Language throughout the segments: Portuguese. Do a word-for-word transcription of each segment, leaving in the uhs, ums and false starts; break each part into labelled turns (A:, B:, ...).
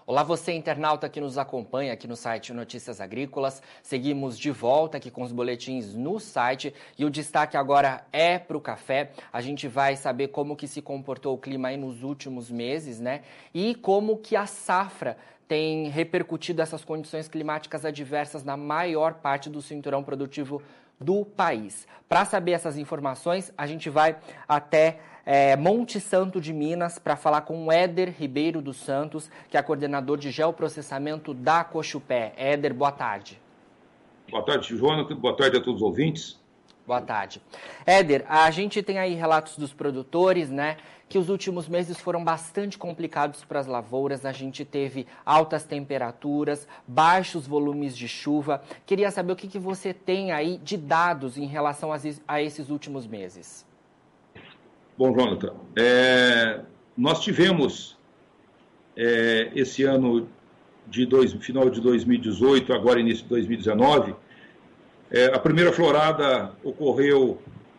A: Olá, você internauta que nos acompanha aqui no site Notícias Agrícolas. Seguimos de volta aqui com os boletins no site e o destaque agora é para o café. A gente vai saber como que se comportou o clima aí nos últimos meses, né? E como que a safra tem repercutido essas condições climáticas adversas na maior parte do cinturão produtivo do país. Para saber essas informações, a gente vai até é, Monte Santo de Minas para falar com o Éder Ribeiro dos Santos, que é coordenador de geoprocessamento da Cochupé. Éder, boa tarde.
B: Boa tarde, João. Boa tarde a todos os ouvintes.
A: Boa tarde. Éder, a gente tem aí relatos dos produtores, né, que os últimos meses foram bastante complicados para as lavouras. A gente teve altas temperaturas, baixos volumes de chuva. Queria saber o que, que você tem aí de dados em relação a esses últimos meses.
B: Bom, Jonathan, é, nós tivemos é, esse ano de dois, final de dois mil e dezoito, agora início de dois mil e dezenove, é, a primeira florada ocorreu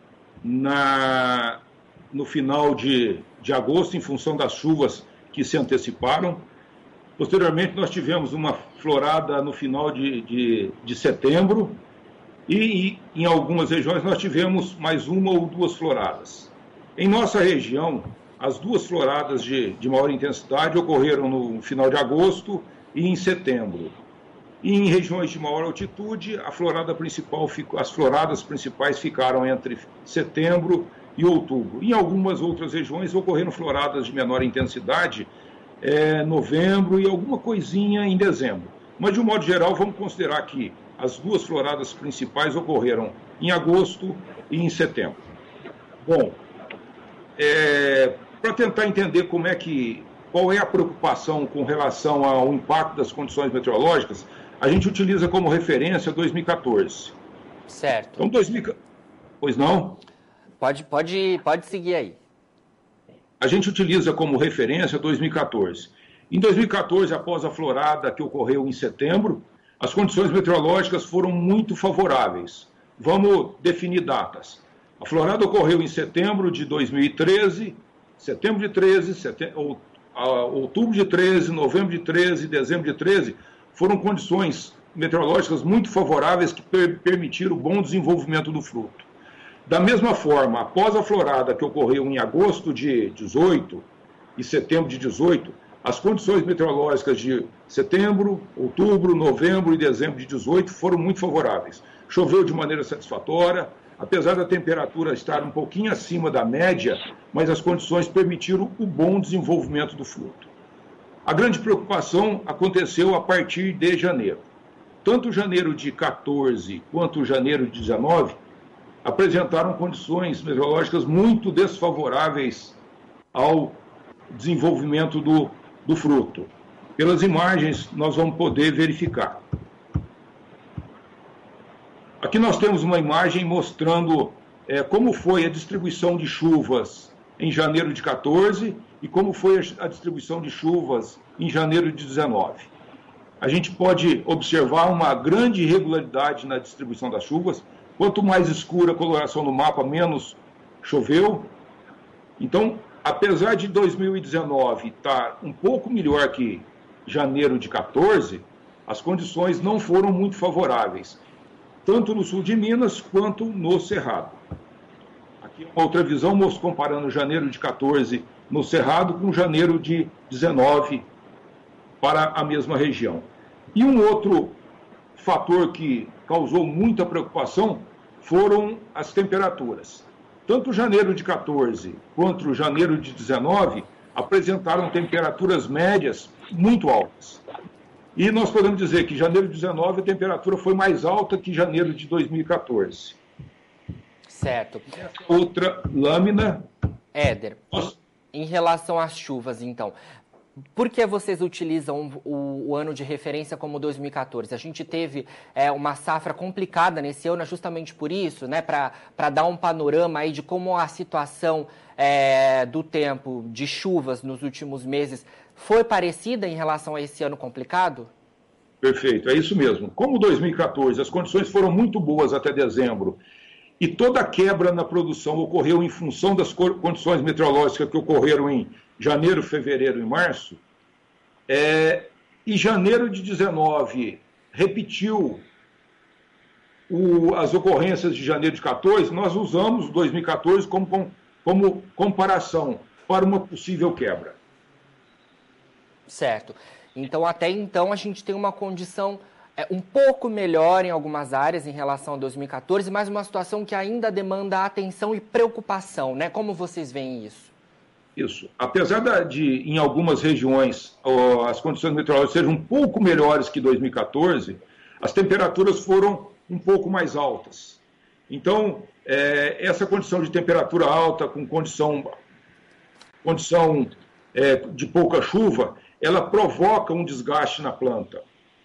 B: na, no final de, de agosto, em função das chuvas que se anteciparam. Posteriormente, nós tivemos uma florada no final de, de, de setembro e, e, em algumas regiões, nós tivemos mais uma ou duas floradas. Em nossa região, as duas floradas de, de maior intensidade ocorreram no final de agosto e em setembro. E em regiões de maior altitude, a florada principal, as floradas principais ficaram entre setembro e outubro. Em algumas outras regiões ocorreram floradas de menor intensidade, é, novembro e alguma coisinha em dezembro. Mas, de um modo geral, vamos considerar que as duas floradas principais ocorreram em agosto e em setembro. Bom, é, para tentar entender como é que, qual é a preocupação com relação ao impacto das condições meteorológicas, a gente utiliza como referência dois mil e quatorze.
A: Certo.
B: Então, dois mil... Pois não?
A: Pode, pode, pode seguir aí.
B: A gente utiliza como referência dois mil e quatorze. Em dois mil e quatorze, após a florada que ocorreu em setembro, as condições meteorológicas foram muito favoráveis. Vamos definir datas. A florada ocorreu em setembro de dois mil e treze, setembro de treze, setembro, outubro de treze, novembro de treze, dezembro de treze, foram condições meteorológicas muito favoráveis que per permitiram o bom desenvolvimento do fruto. Da mesma forma, após a florada que ocorreu em agosto de dezoito e setembro de dezoito, as condições meteorológicas de setembro, outubro, novembro e dezembro de dezoito foram muito favoráveis. Choveu de maneira satisfatória, apesar da temperatura estar um pouquinho acima da média, mas as condições permitiram o bom desenvolvimento do fruto. A grande preocupação aconteceu a partir de janeiro. Tanto janeiro de quatorze quanto janeiro de dezenove apresentaram condições meteorológicas muito desfavoráveis ao desenvolvimento do, do fruto. Pelas imagens, nós vamos poder verificar. Aqui nós temos uma imagem mostrando é, como foi a distribuição de chuvas em janeiro de quatorze e como foi a distribuição de chuvas em janeiro de dezenove. A gente pode observar uma grande irregularidade na distribuição das chuvas. Quanto mais escura a coloração do mapa, menos choveu. Então, apesar de dois mil e dezenove estar um pouco melhor que janeiro de quatorze, as condições não foram muito favoráveis, tanto no sul de Minas quanto no Cerrado. Aqui uma outra visão, comparando janeiro de quatorze no Cerrado com janeiro de dezenove para a mesma região. E um outro fator que causou muita preocupação foram as temperaturas. Tanto janeiro de quatorze quanto janeiro de dezenove apresentaram temperaturas médias muito altas. E nós podemos dizer que janeiro de dezenove a temperatura foi mais alta que janeiro de dois mil e quatorze.
A: Certo.
B: Outra lâmina.
A: Éder, Nossa. Em relação às chuvas, então, por que vocês utilizam o, o ano de referência como dois mil e quatorze? A gente teve é, uma safra complicada nesse ano, justamente por isso, né, para dar um panorama aí de como a situação é, do tempo de chuvas nos últimos meses foi parecida em relação a esse ano complicado?
B: Perfeito, é isso mesmo. Como dois mil e quatorze as condições foram muito boas até dezembro e toda a quebra na produção ocorreu em função das condições meteorológicas que ocorreram em janeiro, fevereiro e março, é, e janeiro de dezenove repetiu o, as ocorrências de janeiro de quatorze, nós usamos dois mil e quatorze como, como comparação para uma possível quebra.
A: Certo. Então, até então, a gente tem uma condição é, um pouco melhor em algumas áreas em relação a dois mil e quatorze, mas uma situação que ainda demanda atenção e preocupação, né? Como vocês veem isso?
B: Isso. Apesar de, em algumas regiões, ó, as condições meteorológicas sejam um pouco melhores que dois mil e quatorze, as temperaturas foram um pouco mais altas. Então, é, essa condição de temperatura alta, com condição, condição é, de pouca chuva, ela provoca um desgaste na planta.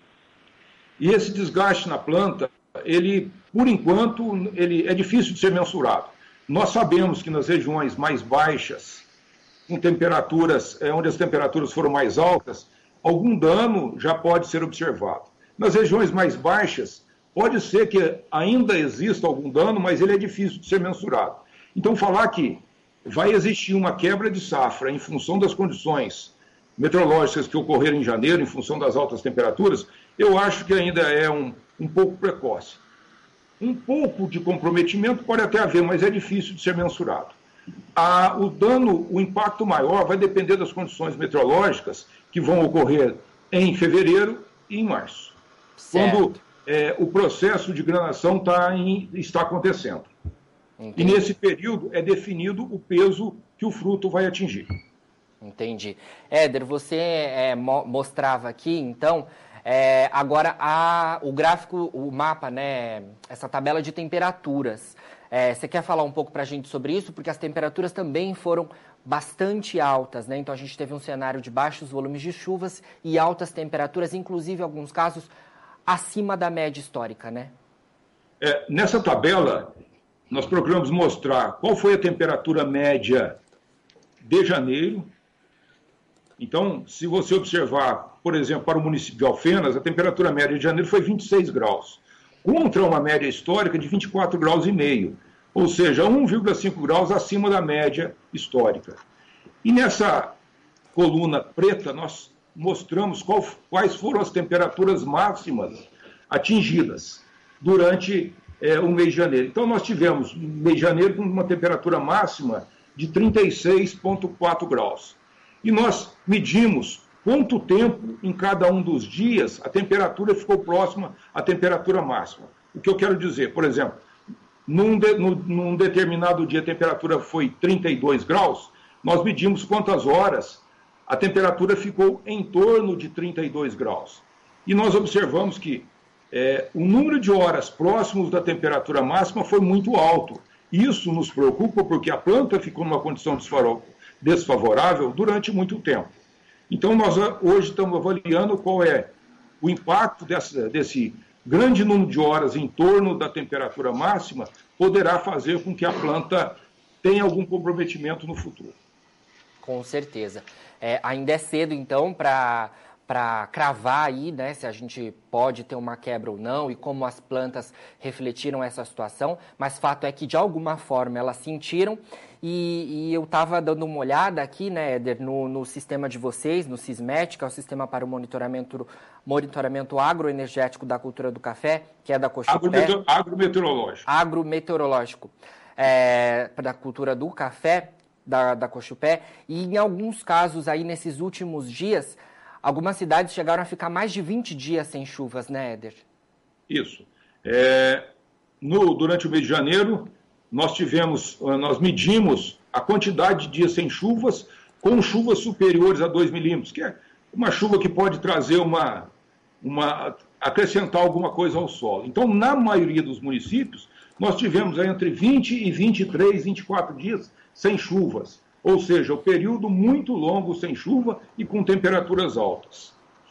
B: E esse desgaste na planta, ele, por enquanto, ele é difícil de ser mensurado. Nós sabemos que nas regiões mais baixas, com temperaturas, onde as temperaturas foram mais altas, algum dano já pode ser observado. Nas regiões mais baixas, pode ser que ainda exista algum dano, mas ele é difícil de ser mensurado. Então, falar que vai existir uma quebra de safra em função das condições meteorológicas que ocorreram em janeiro, em função das altas temperaturas, eu acho que ainda é um, um pouco precoce. Um pouco de comprometimento pode até haver, mas é difícil de ser mensurado. A, o dano, o impacto maior vai depender das condições meteorológicas que vão ocorrer em fevereiro e em março, certo, quando é, o processo de granação tá em, está acontecendo. Entendi. E nesse período é definido o peso que o fruto vai atingir.
A: Entendi. Éder, você é, mo mostrava aqui, então, é, agora a, o gráfico, o mapa, né, essa tabela de temperaturas. É, você quer falar um pouco para a gente sobre isso? Porque as temperaturas também foram bastante altas, né? Então a gente teve um cenário de baixos volumes de chuvas e altas temperaturas, inclusive em alguns casos acima da média histórica, né?
B: É, nessa tabela, nós procuramos mostrar qual foi a temperatura média de janeiro. Então, se você observar, por exemplo, para o município de Alfenas, a temperatura média de janeiro foi vinte e seis graus. Contra uma média histórica de vinte e quatro graus e meio, ou seja, um vírgula cinco graus acima da média histórica. E nessa coluna preta nós mostramos qual, quais foram as temperaturas máximas atingidas durante é, o mês de janeiro. Então nós tivemos no mês de janeiro com uma temperatura máxima de trinta e seis vírgula quatro graus. E nós medimos quanto tempo em cada um dos dias a temperatura ficou próxima à temperatura máxima. O que eu quero dizer, por exemplo, num, de, num, num determinado dia a temperatura foi trinta e dois graus, nós medimos quantas horas a temperatura ficou em torno de trinta e dois graus. E nós observamos que é, o número de horas próximos da temperatura máxima foi muito alto. Isso nos preocupa porque a planta ficou numa condição desfavorável durante muito tempo. Então, nós hoje estamos avaliando qual é o impacto dessa, desse grande número de horas em torno da temperatura máxima, poderá fazer com que a planta tenha algum comprometimento no futuro.
A: Com certeza. É, ainda é cedo, então, para para cravar aí, né, se a gente pode ter uma quebra ou não e como as plantas refletiram essa situação, mas fato é que de alguma forma elas sentiram e, e eu estava dando uma olhada aqui, né, Éder, no, no sistema de vocês, no SISMET, que é o Sistema para o Monitoramento, monitoramento Agroenergético da Cultura do Café, que é da Cochupé.
B: Agrometeorológico.
A: Agrometeorológico, é, da Cultura do Café, da, da Cochupé, e em alguns casos aí nesses últimos dias, algumas cidades chegaram a ficar mais de vinte dias sem chuvas, né, Éder?
B: Isso. É, no, durante o mês de janeiro, nós tivemos, nós medimos a quantidade de dias sem chuvas com chuvas superiores a dois milímetros, que é uma chuva que pode trazer uma, uma, acrescentar alguma coisa ao solo. Então, na maioria dos municípios, nós tivemos aí entre vinte e vinte e três, vinte e quatro dias sem chuvas. Ou seja, o período muito longo sem chuva e com temperaturas altas.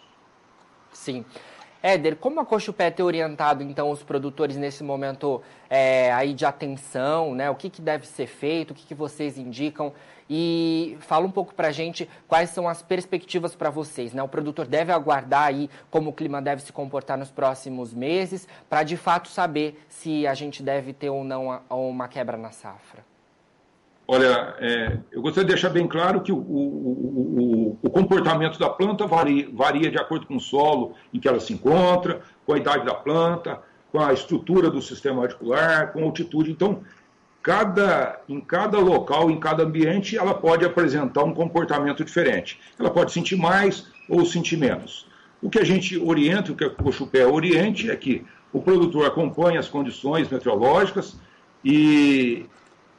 A: Sim. Éder, como a Cochupé tem orientado, então, os produtores nesse momento é, aí de atenção, né? O que, que deve ser feito, o que, que vocês indicam? E fala um pouco para a gente quais são as perspectivas para vocês, né? O produtor deve aguardar aí como o clima deve se comportar nos próximos meses para, de fato, saber se a gente deve ter ou não uma quebra na safra.
B: Olha, é, eu gostaria de deixar bem claro que o, o, o, o comportamento da planta varia, varia de acordo com o solo em que ela se encontra, com a idade da planta, com a estrutura do sistema radicular, com a altitude. Então, cada, em cada local, em cada ambiente, ela pode apresentar um comportamento diferente. Ela pode sentir mais ou sentir menos. O que a gente orienta, o que a Cochupé oriente, é que o produtor acompanhe as condições meteorológicas e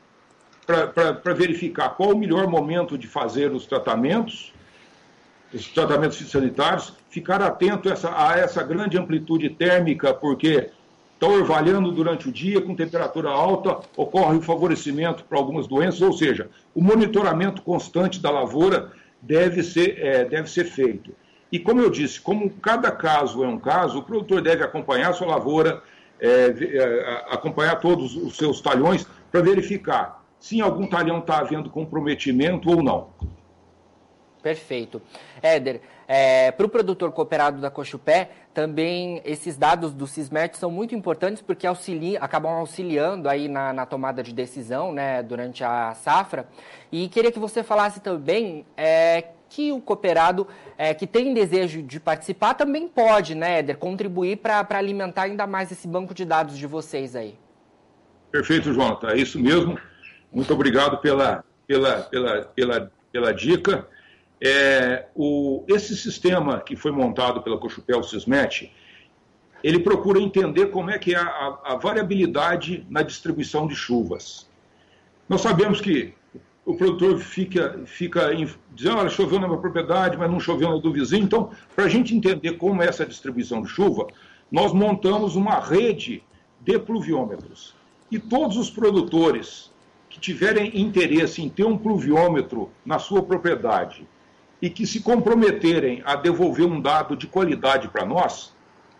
B: para verificar qual o melhor momento de fazer os tratamentos, os tratamentos fitossanitários, ficar atento a essa, a essa grande amplitude térmica, porque está orvalhando durante o dia, com temperatura alta, ocorre o favorecimento para algumas doenças, ou seja, o monitoramento constante da lavoura deve ser, é, deve ser feito. E como eu disse, como cada caso é um caso, o produtor deve acompanhar a sua lavoura, é, é, acompanhar todos os seus talhões para verificar se em algum talhão está havendo comprometimento ou não.
A: Perfeito. Éder, é, para o produtor cooperado da Cochupé, também esses dados do Sismet são muito importantes porque auxiliam, acabam auxiliando aí na, na tomada de decisão, né, durante a safra. E queria que você falasse também é, que o cooperado é, que tem desejo de participar também pode, né, Éder, contribuir para alimentar ainda mais esse banco de dados de vocês aí.
B: Perfeito, Jonathan. É isso mesmo. Muito obrigado pela, pela, pela, pela, pela dica. É, o, esse sistema que foi montado pela Cochupé, o Sismet, ele procura entender como é que é a, a variabilidade na distribuição de chuvas. Nós sabemos que o produtor fica, fica em, dizendo, olha, choveu na minha propriedade, mas não choveu na do vizinho. Então, para a gente entender como é essa distribuição de chuva, nós montamos uma rede de pluviômetros. E todos os produtores que tiverem interesse em ter um pluviômetro na sua propriedade e que se comprometerem a devolver um dado de qualidade para nós,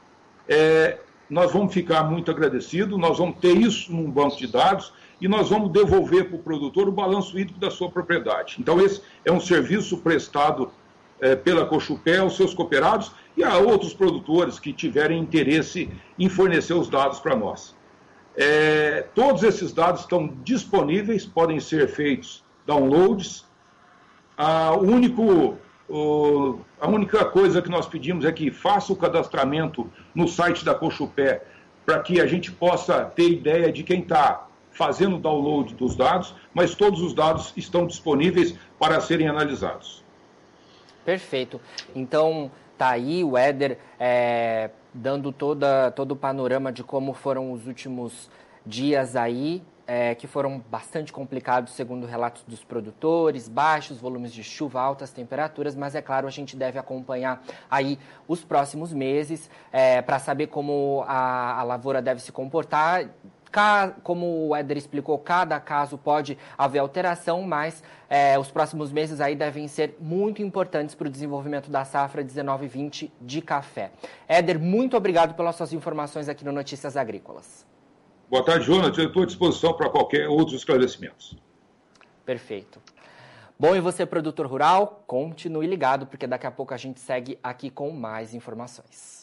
B: é, nós vamos ficar muito agradecidos, nós vamos ter isso num banco de dados e nós vamos devolver para o produtor o balanço hídrico da sua propriedade. Então, esse é um serviço prestado é, pela Cochupé aos seus cooperados e a outros produtores que tiverem interesse em fornecer os dados para nós. É, todos esses dados estão disponíveis, podem ser feitos downloads. A, único, o, a única coisa que nós pedimos é que faça o cadastramento no site da Cochupé para que a gente possa ter ideia de quem está fazendo o download dos dados, mas todos os dados estão disponíveis para serem analisados.
A: Perfeito. Então, tá aí o Éder é, dando toda, todo o panorama de como foram os últimos dias aí, é, que foram bastante complicados, segundo relatos dos produtores, baixos volumes de chuva, altas temperaturas, mas é claro, a gente deve acompanhar aí os próximos meses é, para saber como a, a lavoura deve se comportar. Como o Éder explicou, cada caso pode haver alteração, mas é, os próximos meses aí devem ser muito importantes para o desenvolvimento da safra dezenove vinte de café. Éder, muito obrigado pelas suas informações aqui no Notícias Agrícolas.
B: Boa tarde, Jonathan. Eu estou à disposição para qualquer outro esclarecimento.
A: Perfeito. Bom, e você, produtor rural, continue ligado, porque daqui a pouco a gente segue aqui com mais informações.